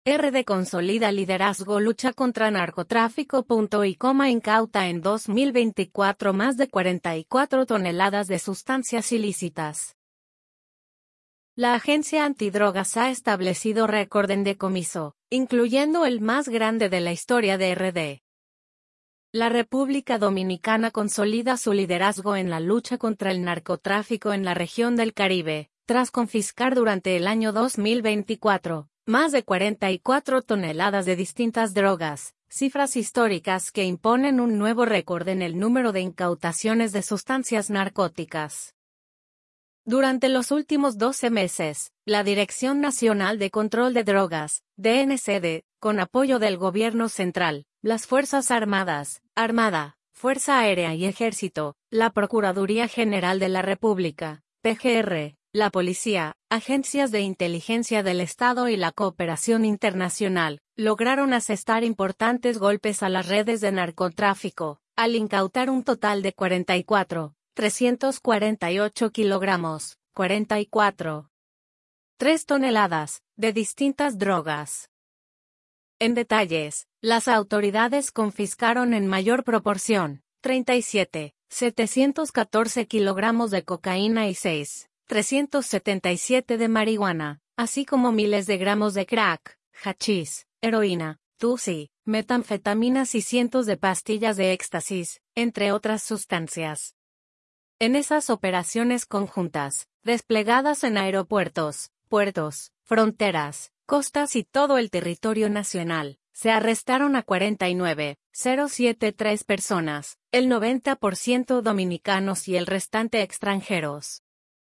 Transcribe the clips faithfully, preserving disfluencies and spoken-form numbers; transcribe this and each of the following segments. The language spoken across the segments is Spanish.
R D consolida liderazgo lucha contra narcotráfico. Y coma incauta en dos mil veinticuatro más de cuarenta y cuatro toneladas de sustancias ilícitas. La Agencia Antidrogas ha establecido récord en decomiso, incluyendo el más grande de la historia de R D. La República Dominicana consolida su liderazgo en la lucha contra el narcotráfico en la región del Caribe, tras confiscar durante el año dos mil veinticuatro, más de cuarenta y cuatro toneladas de distintas drogas, cifras históricas que imponen un nuevo récord en el número de incautaciones de sustancias narcóticas. Durante los últimos doce meses, la Dirección Nacional de Control de Drogas, D N C D, con apoyo del Gobierno Central, las Fuerzas Armadas, Armada, Fuerza Aérea y Ejército, la Procuraduría General de la República, P G R, la Policía, agencias de inteligencia del Estado y la cooperación internacional, lograron asestar importantes golpes a las redes de narcotráfico, al incautar un total de cuarenta y cuatro mil trescientos cuarenta y ocho kilogramos, cuarenta y cuatro punto tres toneladas, de distintas drogas. En detalles, las autoridades confiscaron en mayor proporción, treinta y siete mil setecientos catorce kilogramos de cocaína y seis mil trescientos setenta y siete de marihuana, así como miles de gramos de crack, hachís, heroína, tusi, metanfetaminas y cientos de pastillas de éxtasis, entre otras sustancias. En esas operaciones conjuntas, desplegadas en aeropuertos, puertos, fronteras, costas y todo el territorio nacional, se arrestaron a cuarenta y nueve mil setenta y tres personas, el noventa por ciento dominicanos y el restante extranjeros.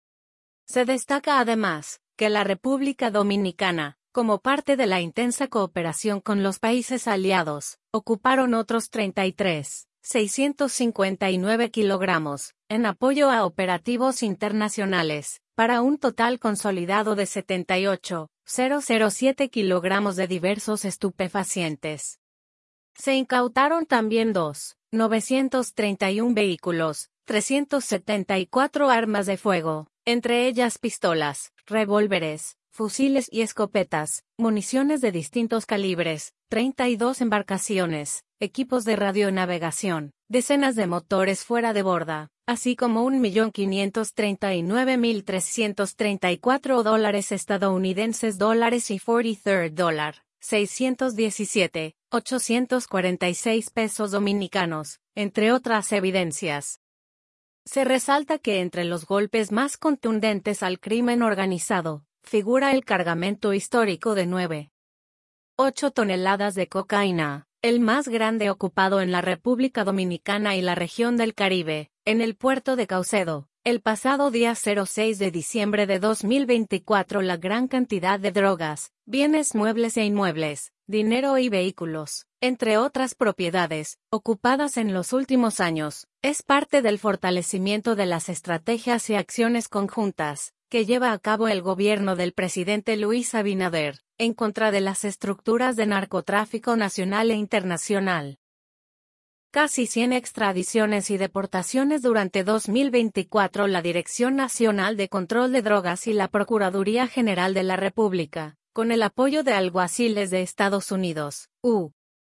Se destaca además, que la República Dominicana, como parte de la intensa cooperación con los países aliados, ocuparon otros treinta y tres mil seiscientos cincuenta y nueve kilogramos, en apoyo a operativos internacionales, para un total consolidado de setenta y ocho mil siete kilogramos de diversos estupefacientes. Se incautaron también dos mil novecientos treinta y uno vehículos, trescientas setenta y cuatro armas de fuego, entre ellas pistolas, revólveres, fusiles y escopetas, municiones de distintos calibres, treinta y dos embarcaciones, equipos de radionavegación, decenas de motores fuera de borda, así como un millón quinientos treinta y nueve mil trescientos treinta y cuatro dólares estadounidenses dólares y cuarenta y tres dólar, seiscientos diecisiete mil ochocientos cuarenta y seis pesos dominicanos, entre otras evidencias. Se resalta que entre los golpes más contundentes al crimen organizado, figura el cargamento histórico de nueve punto ocho toneladas de cocaína, el más grande ocupado en la República Dominicana y la región del Caribe, en el puerto de Caucedo, el pasado día seis de diciembre de dos mil veinticuatro. La gran cantidad de drogas, bienes muebles e inmuebles, dinero y vehículos, entre otras propiedades, ocupadas en los últimos años, es parte del fortalecimiento de las estrategias y acciones conjuntas que lleva a cabo el gobierno del presidente Luis Abinader, en contra de las estructuras de narcotráfico nacional e internacional. Casi cien extradiciones y deportaciones durante dos mil veinticuatro. La Dirección Nacional de Control de Drogas y la Procuraduría General de la República, con el apoyo de alguaciles de Estados Unidos, U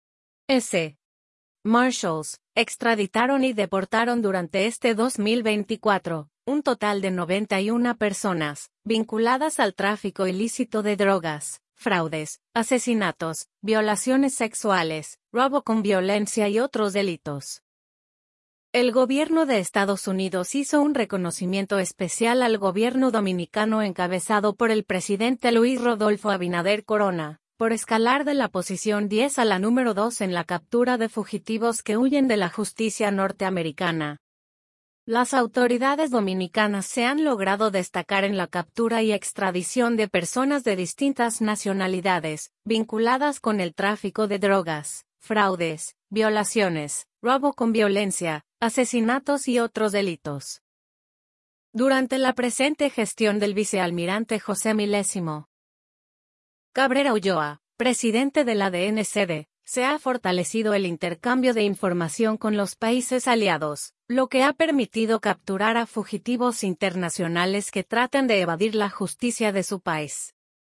S Marshals, extraditaron y deportaron durante este dos mil veinticuatro, un total de noventa y una personas, vinculadas al tráfico ilícito de drogas, fraudes, asesinatos, violaciones sexuales, robo con violencia y otros delitos. El gobierno de Estados Unidos hizo un reconocimiento especial al gobierno dominicano encabezado por el presidente Luis Rodolfo Abinader Corona, por escalar de la posición diez a la número dos en la captura de fugitivos que huyen de la justicia norteamericana. Las autoridades dominicanas se han logrado destacar en la captura y extradición de personas de distintas nacionalidades, vinculadas con el tráfico de drogas, fraudes, violaciones, robo con violencia, asesinatos y otros delitos. Durante la presente gestión del vicealmirante José Milésimo Cabrera Ulloa, presidente de la D N C D, se ha fortalecido el intercambio de información con los países aliados, lo que ha permitido capturar a fugitivos internacionales que tratan de evadir la justicia de su país.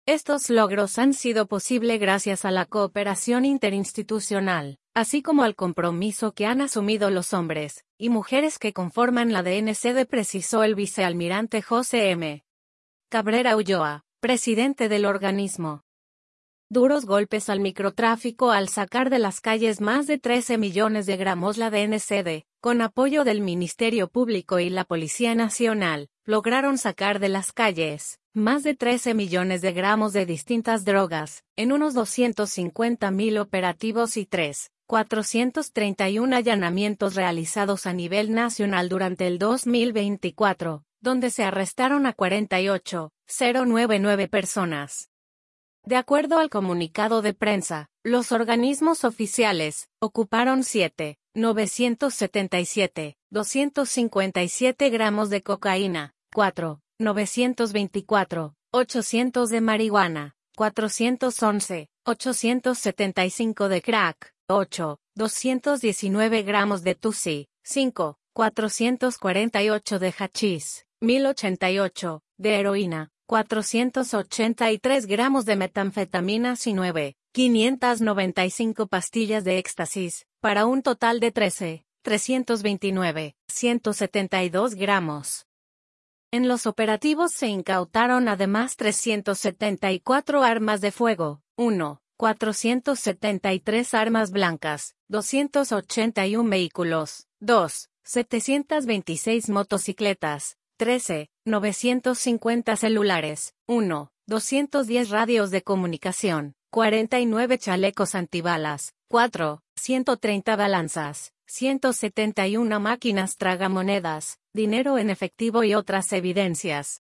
Estos logros han sido posible gracias a la cooperación interinstitucional, así como al compromiso que han asumido los hombres y mujeres que conforman la D N C D, precisó el vicealmirante José M. Cabrera Ulloa, presidente del organismo. Duros golpes al microtráfico al sacar de las calles más de trece millones de gramos. La D N C D, con apoyo del Ministerio Público y la Policía Nacional, lograron sacar de las calles más de trece millones de gramos de distintas drogas, en unos doscientos cincuenta mil operativos y tres mil cuatrocientos treinta y uno allanamientos realizados a nivel nacional durante el dos mil veinticuatro, donde se arrestaron a cuarenta y ocho mil noventa y nueve personas. De acuerdo al comunicado de prensa, los organismos oficiales ocuparon siete mil novecientos setenta y siete mil doscientos cincuenta y siete gramos de cocaína, cuatro mil novecientos veinticuatro, ochocientos de marihuana, cuatrocientos once mil ochocientos setenta y cinco de crack, ocho mil doscientos diecinueve gramos de tusi, cinco mil cuatrocientos cuarenta y ocho de hachís, mil ochenta y ocho de heroína, cuatrocientos ochenta y tres gramos de metanfetaminas y nueve mil quinientas noventa y cinco pastillas de éxtasis, para un total de trece mil trescientos veintinueve, ciento setenta y dos gramos. En los operativos se incautaron además trescientas setenta y cuatro armas de fuego, uno mil cuatrocientas setenta y tres armas blancas, doscientos ochenta y uno vehículos, dos mil setecientas veintiséis motocicletas, trece mil novecientos cincuenta celulares, uno mil doscientos diez radios de comunicación, cuarenta y nueve chalecos antibalas, cuatro mil ciento treinta balanzas, ciento setenta y una máquinas tragamonedas, dinero en efectivo y otras evidencias.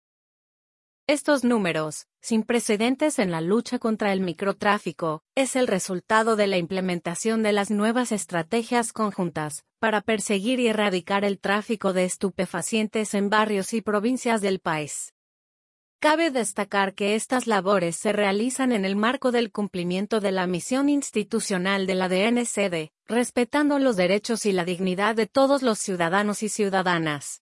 Estos números, sin precedentes en la lucha contra el microtráfico, es el resultado de la implementación de las nuevas estrategias conjuntas para perseguir y erradicar el tráfico de estupefacientes en barrios y provincias del país. Cabe destacar que estas labores se realizan en el marco del cumplimiento de la misión institucional de la D N C D, respetando los derechos y la dignidad de todos los ciudadanos y ciudadanas.